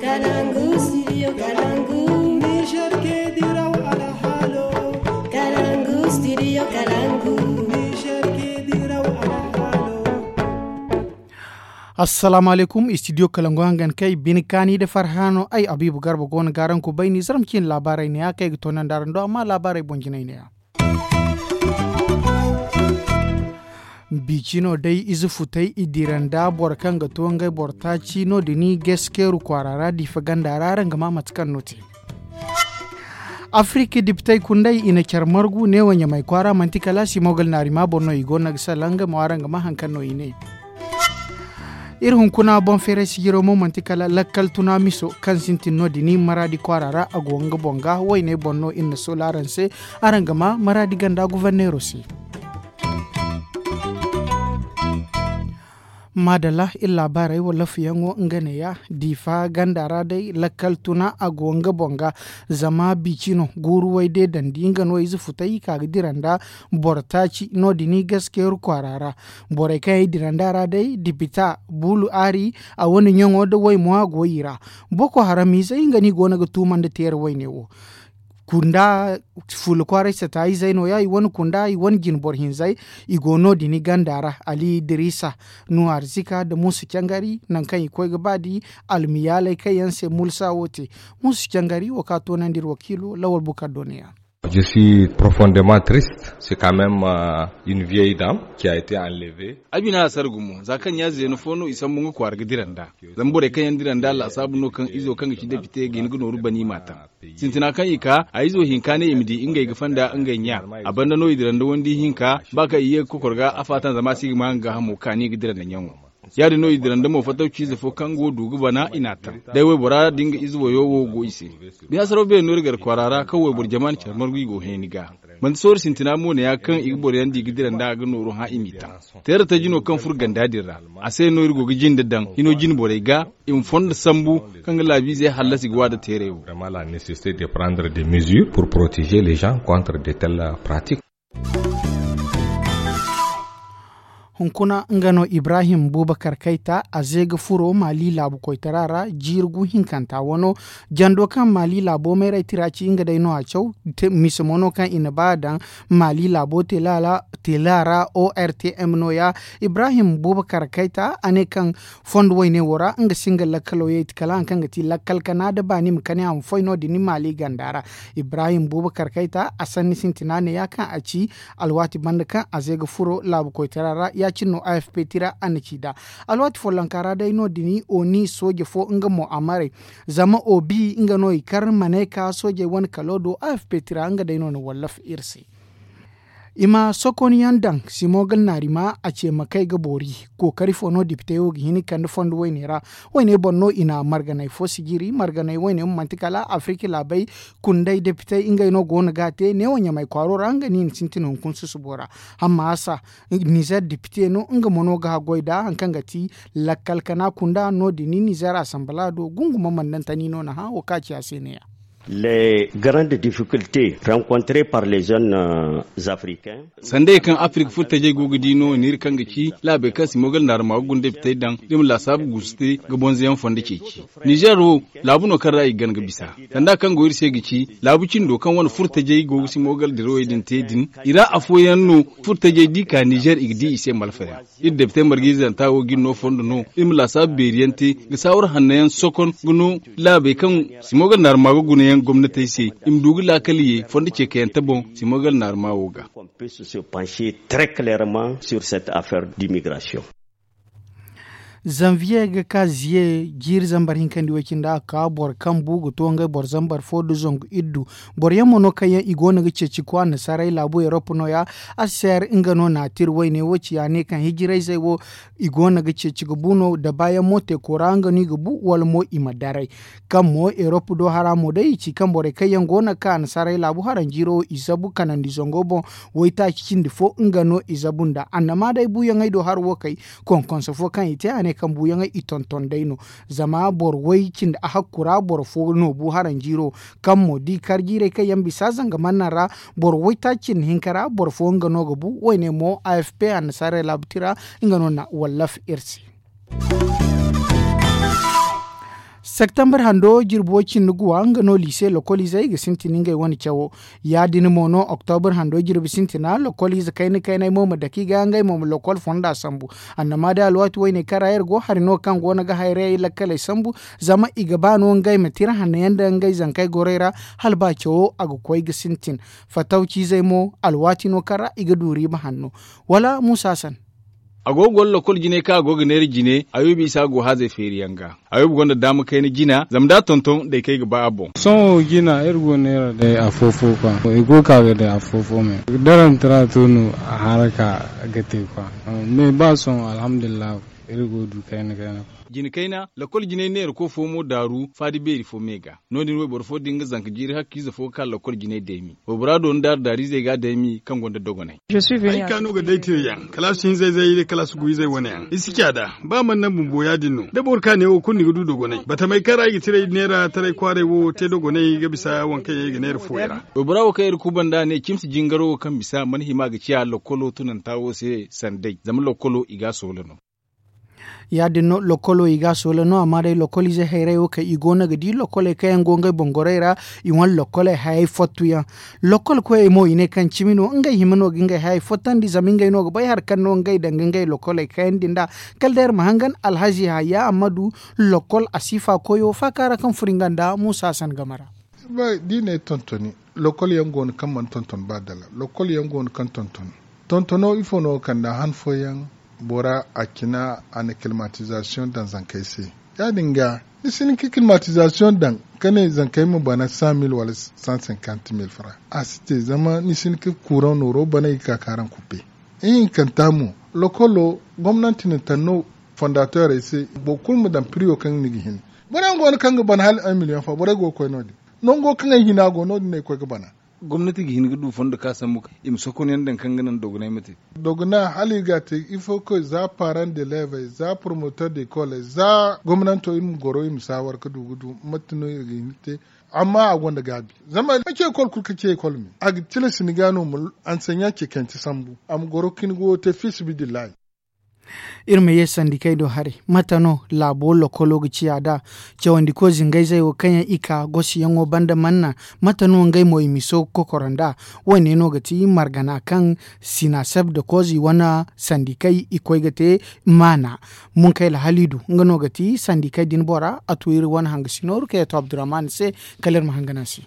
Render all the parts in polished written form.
Kalangu, studio Kalangu. Niger ke diraw ala halo. Kalangu, studio Kalangu. Niger ke diraw ala halo. Assalamu alaikum studio Kalangu hangan kai binikani da farhano ai Abibu Garba gona garan ku bai ni zaramkin labarai ne ya kai tonan daren do amma labarai bonjinai ne ya. Bicino dai izu futai idiranda borkan ga tuwangai bortaci no dini geskeru kwarara di faganda raran ga mamatkan note. Afrika diptai kundai ina kyarmargu ne wanya mai kwara mantikala si mogal narima borno igo nagsalanga mawaran ga mahankan no ine. Irhun kuna bon fere sigiro mo mantikala lakkal tuna miso kan sintin no dini maradi kwarara agwanga bonga wayne borno inna solaranse arangama maradi ganda guvernero si. Madala illa barai wala fiyango ngane ya difa gandara dai lakal tuna agwanga bonga zama bicino guru waide dandinga no izu futai ka diranda bortaci no dini gaskiyar kwarara bore kai diranda dai dipita bulu ari a wani nyongo da wai mo goyira boko harami sai ngani gona ga tuman da tiyar wai ne wo kunda fulu kware sata yi zaino ya yi wani kunda yi wani ginbor hinzai igono dini gandara ali dirisa nu arzika da musu kyangari nan kan yi koi gabadi almiyalai kai yanse mulsa wote musu kyangari wakato nan dir wakilu lawal buka doniya. Je suis profondément triste. C'est quand même une vieille dame qui a été enlevée. Abina sargumu zakan ya zenu fono isan mungu kwar gidiranda. Zambore kan yandiranda la sabuno kan izo kan ki debite gin guno rubani mata. Sintina kan ika a izo hinkane imidi inga gafanda inganya. Abanda no idiranda wandi hinka baka iye kokorga afatan zama sigma ga hamu kani gidiranda nyango. Yari no idiranda mo fatauci zafo kango dugu bana inata dai wai bora dinga izwo yowo go ise biya sarobe no rigar kwarara kawai burjaman charmar go heniga man sor sintina mo ne yakan igbor yandi gidiranda ga noro ha imita tayar ta jino kan furgan dadira ase no rigo gijin daddan ino jin borega in fonda sambu kan labi zai halasi gwa da terewo Vraiment la nécessité de prendre des mesures pour protéger les gens contre de telles pratiques. Hunkuna ngano Ibrahim Bubakar Kaita a zega furo mali labu koitarara jirgu hinkanta wano jando kan mali labo mere tiraci inga dai no a chau misamono kan inabadan mali labo telara ORTM no ya Ibrahim Bubakar Kaita ane kan fond wayne wora nga singal lakalo ye tikala kan gati lakal kana da bani mkane am foino dini mali gandara Ibrahim Bubakar Kaita asanni sintinane ya kan aci alwati banda kan a zega furo labu koitarara ya cinno AFP tira anakida alwati fo lankara dai no dini oni soje fo nga mo amare zama obi nga no ikar maneka soje wan kalodo AFP tira nga dai no wallaf irsi ima sokoni yandang simogal narima a ce makai gabori ko karifo no dipteo gini kan fond wainera waine bonno ina marganai fo sigiri marganai waine mantikala afrika labai kundai dipte inga ino gona gate ne wanya mai kwaro ranga ni sintinon kun susubora amma asa nizer dipte no inga mono ga goida hankan gati lakkal kana kunda no dini nizer asambalado gunguma mandan tanino na ha wakaci asene. Les grandes difficultés rencontrées par les jeunes africains. Sande kan Afrique futta je gogudino nir kan gici labe kan simogal nar magunde pitay dan dim la sab guste gabonziyan fonde ceci. Nigeru labuno kan rai gan bisa. Sanda kan goyir se gici labucin do kan wani furta je gogu simogal diro edin tedin ira afoyan no furta je dika Niger igdi ise malfaya. Idde pitay margizan tawo ginno fondo no dim la sab beriyante ga sawar hannayan sokon guno labe kan simogal nar magunde gwamnati sai im dugu lakaliye fondi ce kayan tabon simogal narma woga. On peut se pencher très clairement sur cette affaire d'immigration. Zanvier ga kaziye jir zambar hinkandi wakinda ka bor kan bugu tonga bor zambar fodu zong iddu bor yamono kayan igona ga ceci kwa na sarai labo Europe no ya aser ingano na tir waine waci ya ne kan hijirai sai wo igona ga ceci gubuno da bayan mote koranga ni gubu wal mo imadarai kan mo Europe do haramo dai ci kan bor kayan gona ka na sarai labo haran jiro isabu kanan di zongo bon woita cikin difo ingano izabunda annama dai buyan aido har wokai kon so fo kan ite ane kan buyan itonton daino zama bor waikin da hakura bor fo no bu haran jiro kan mo di kargire kai yan bisa zanga manara bor waitakin hinkara bor fo ngano gabu wayne mo AFP an sare labtira ingano na wallaf irsi September hando jirbocin nuguwa ngano lise lokolize ga sintininga wani chawo ya dini mono October hando jirbi sintina lokolize kaina mo madaki ga ngai mo lokol fonda sambu annama da alwatu wayne karayar go harino kan go naga hayre ila kale sambu zama igabano ngai matira hanayanda ngai zankai gorera halba chawo agu koy ga sintin fatauci zai mo alwati no kara iga duri ba hanno wala musasan agogol lokol jine ka agogo ner jine ayubi isa go haze feriyanga ayubi gonda damu kai ni gina zamda tonton da kai ba abo so gina ergo nera da afofo kwa ego ka ga da afofo me daran tratunu haraka gate kwa me ba son alhamdulillah ergo du kai na jini kaina lakol jine ne ko fomo daru fadi beri fo mega noni we bor fo dinga zanka jiri hakki za fo kala lakol jine demi o brado ndar dari zai ga demi kan gonda dogonai je suis venu ai kanu ga daitire yan kalasin zai kalasu guyi zai wani yan iskiya da ba man nan bumbo ya dinno da borka ne o kunni gudu dogonai bata mai kara gi tire nera tare kware wo te dogonai ga bisa wanka yayi ga nera fo yara o brawo kai ku banda ne kimsi jingaro kan bisa manhima ga ciya lokolo tunan tawo sai sandai zaman lokolo iga solano ya dinno lokolo iga solo no amare lokolize hayreyo ka igona gadi lokole kayan gonga bongoreira iwan lokole hay fotuya lokol ko e mo ine kan chimino ngai himano ginga hay fotandi zaminga no bay har kan no ngai dangai lokole kayan dinda kalder mahangan alhaji haya amadu lokol asifa koyo fakara kan furinganda musa san gamara ba dine tontoni lokol yangon kan man tonton badala lokol yangon kan tontono ifono kan da hanfoyan bora akina ana climatisation dan zankaise ya dinga nisin climatisation dan kane zankai mu bana 100,000 wala 150,000 francs asite zama nisin ki kuran noro bana ikakaran kupe in kantamu lokolo gwamnati ne tanno fondateur ese bokul mu dan priyo kan nigihin bana ngon kan ban hal 1 million fa bora go koy nodi nongo kan hinago nodi ne koy bana gwamnati gi hinga du fonda ka samu im sokon yandan kan ganan dogunai mate doguna haligate il faut que za parents d'élèves za promoteur d'école za gwamnato im goro im sawar ka dugudu matno yinte amma a gonda gabi zama ake école ku kake école mi ag tile sinigano mul enseignant ke kanti sambu am goro kin go te fils bidillahi irme yesan kai do hare matano labo lokolo giada cewandi ko zingai zai wo kanya ika gosi yango banda manna matano ngai moy miso kokoranda wani no gati margana kan sinasab da kozi wana sandikai ikoi gate mana mun kai la halidu ngano gati sandikai din bora atuir wana hangasinor ke to abdurrahman se kaler mahanganasi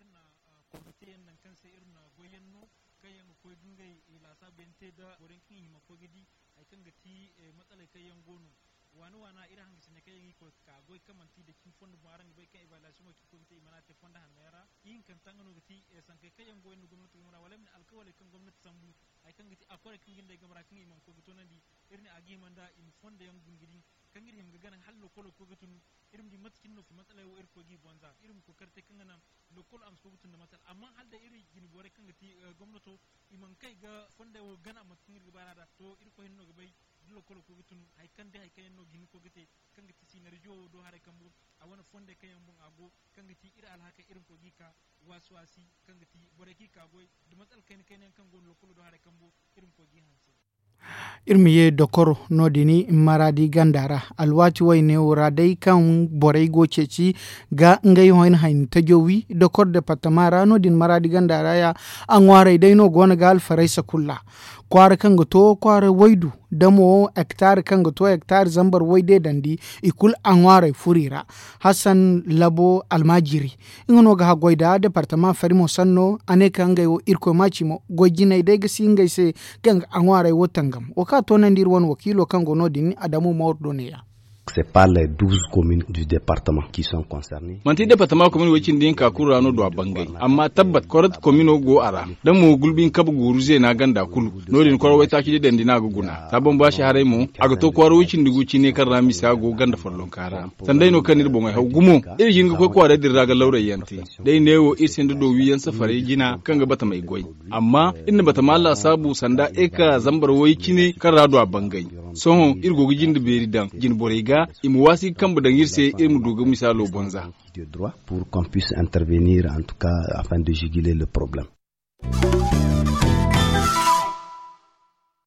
irmiye dokoro nodini maradi gandara alwati wayne uradai kan borai goceci ga ngai hoin hain tajowi dokor departamara nodin maradi gandara ya anware dai no gona gal faraisa kulla kwara kan goto kwara waidu damo hectare kan goto hectare zambar waide dandi ikul anware furira hasan labo almajiri ngono ga goida departement farimo sanno ane kan ngai wo irko machimo gojina dai ga singai se kan anware wotangam waka to nandir won wakilo kan gono din adamu mawdoneya c'est pas les 12 communes du département qui sont concernées. Manti département commune wacin din ka kurano do bangai amma tabbat korat commune go ara dan mo gulbin kab guruze na ganda kulu nodin koro wai taki den dina guguna sabon bashi hare mu aga to kwaro wacin diguci ne kan rami sa go ganda fallon kara sandai no kanir bongai haw gumo irin ko ko da dirra ga laure yanti dai ne wo isin do wiyan safare gina kan ga bata mai goi amma inda bata malla sabu sanda eka zambar wai kine kan rado bangai son irgo gijin da beri dan jin borega imuwasi kambu dangirse ilmu duga misalo bonza de droit pour qu'on puisse intervenir en tout cas afin de juguler le problème.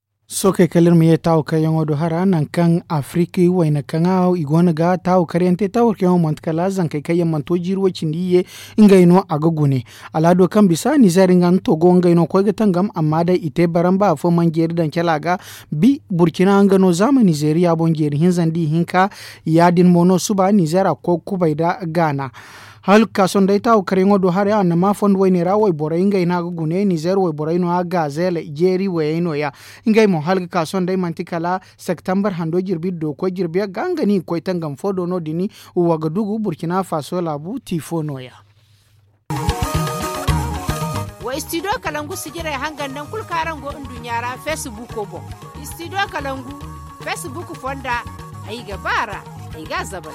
so kai kalir mu ya tawo kayan wado hara nan kan afriki waina kan aw igona ga tawo karyante tawo kayan mantkala zan kai kayan manto jirwo cindiye ingaino agagune alado kan bisa ni zaringan to go ngaino ko ga tangam amma dai ite baramba fo man geri dan kelaga bi burkina ngano zama nigeria bon geri hinzandi hinka yadin mono suba nigeria ko kubaida ghana hal kason dai taw karengo do hare an ma fond wayne ra way bora inga ina gune niger way bora ino aga zele jeri way ino ya inga mo hal kason dai mantikala september hando jirbi do ko jirbi gangani ko tangam fodo no dini wagadugu burkina faso labu tifono ya wa studio kalangu sigire hangan nan kulkarango indunyara facebook bo studio kalangu facebook fonda ai gabara ai gazaba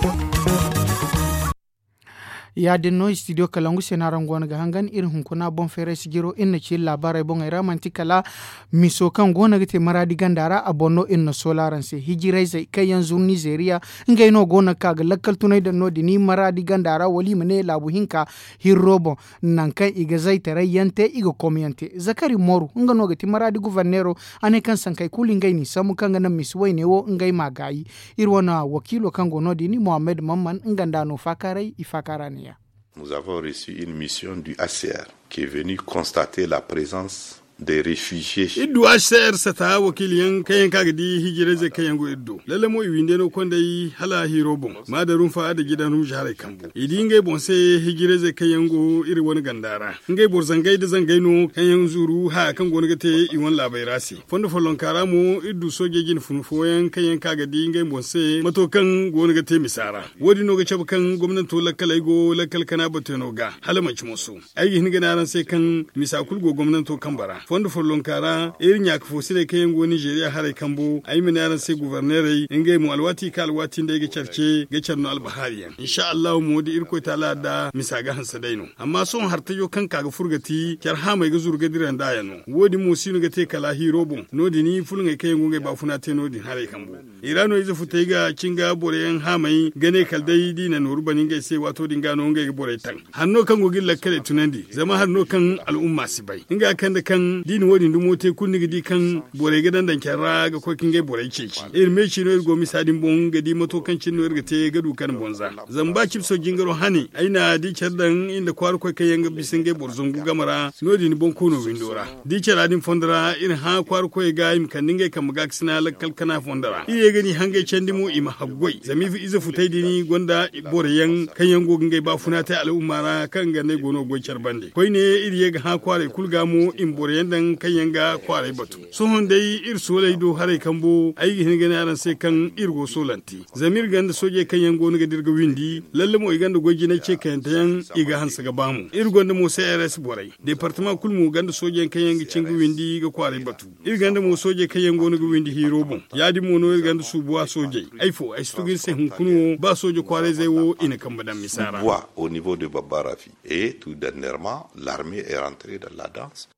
ya dinno studio kalangu senaran gona ga hangan irin hunkuna bon fere sigiro inna ci labarai bon era mantikala miso kan gona gite maradi gandara abonno inna solaran se hijirai zai kai yanzu Nigeria ngai no gona ka ga lakkal tunai da no dini maradi gandara wali mene labu hinka hirrobo nan kai iga zai tarayyante iga komiyante zakari moru ngano gite maradi guvernero ane kan san kai kulin ngai ni samu kan ga nan miswai ne wo ngai magayi irwana wakilo kan gono dini Mohamed Mamman nganda no fakarai ifakarani. Nous avons reçu une mission du HCR qui est venue constater la présence des réfugiés. Iddu HCR sata wakiliyan kayan kagadi hijira zai kayan go iddu. Lalle mo iwinde no kondai hala hirobon. Ma da rumfa da gidan ru jare kambu. Idi ngai bonse hijira zai kayan go iri wani gandara. Ngai borzangai da zangai no kayan zuru ha kan go ngate iwon labai rasi. Fondo folon karamo iddu soje gin funfoyan kayan kagadi ngai bonse matokan go ngate misara. Wodi no ga cabkan gwamnato lakalai go lakal kana bateno ga halamaci musu. Ai hin ga naran sai kan misakul go gwamnato kambara. Fondo folon kara irin ya kafo sire kayan go Nigeria hare kambo ai min yaran sai guvernere ingai mu alwati ka alwati da yake charce ga charno albahariyan insha Allah mu di irko tala da misaga hansa daino amma son hartayo kan kaga furgati kyar ha mai ga zurga diran da yano wodi mu sinu ga te kala hirobo nodi ni fulun kayan go ngai ba funa te nodi hare kambo irano izo futai ga cinga boreyan ha mai gane kaldai dina noru banin gai sai wato dinga no ngai bore tan hanno kan go gilla kale tunandi zama hanno kan al'umma sibai inga kan da kan dini wodi ndumo te kunni gidi kan bore gadan dan kyarra ga kokin gai bore ceci me ci no go misadin bon gadi mato kan cin no ga te gadu kan bonza zamba cipso jingaro hani aina di cerdan inda kwar ko kai yanga bisin gai borzungu gamara no dini bon kono windora di ceradin fondara in ha kwar ko ga im kan dingai kan maga sina lakal kana fondara iye gani hangai cendimo ima haggoi zami fi iza futai dini gonda bore yan kan yango ngai ba funa ta al'umma kan ga ne gono go cerbande koi ne iri ga ha kware kulgamo in bore dan kan yanga kwarai batu sohon dai ir solai do hare kambo ai hin gana ran sai kan irgo solanti zamir ganda soje kan yango ne dirga windi lalle mo iganda goji na ce kan tayan iga hansa ga bamu irgo da mo sai RS borai departement kulmu ganda soje kan yanga cingu windi ga kwarai batu irganda mo soje kan yango ne windi hirobon yadi mo no irganda subuwa soje aifo ai stugin sai hun kuno ba soje kwarai zai wo ina kan badan misara au niveau de Babarafi et tout dernièrement l'armée est rentrée dans la danse.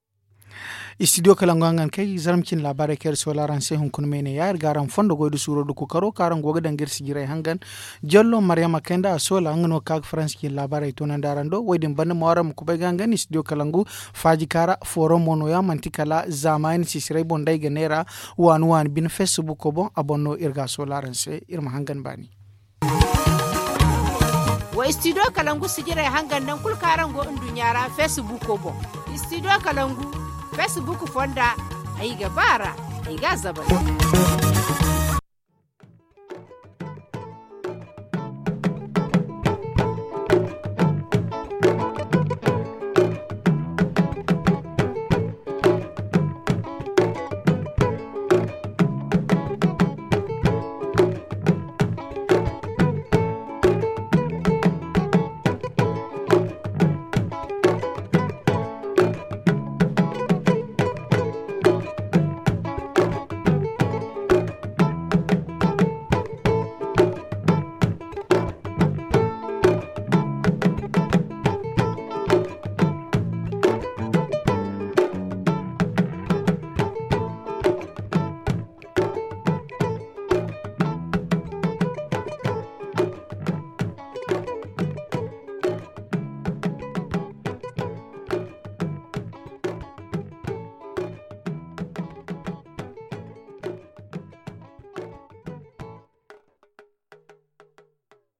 Studio kalangangan kai zaramcin labarai kyar solaran sai hunkun mene ya garan fondo goydu suro du karo karan goga dangir sigirai hangan jallo maryama kenda sola ngano kag france ki labarai to nan darando woydin ban mawaram ku be gangan studio kalangu faji kara forum mono ya mantikala zaman sisirai bondai ganera wan bin facebook ko bon abonno irga solaran sai irma hangan bani wa studio kalangu sigirai hangan nan kul karan go indunyara facebook ko bon studio kalangu Facebook fonda ai gabara ai gazaba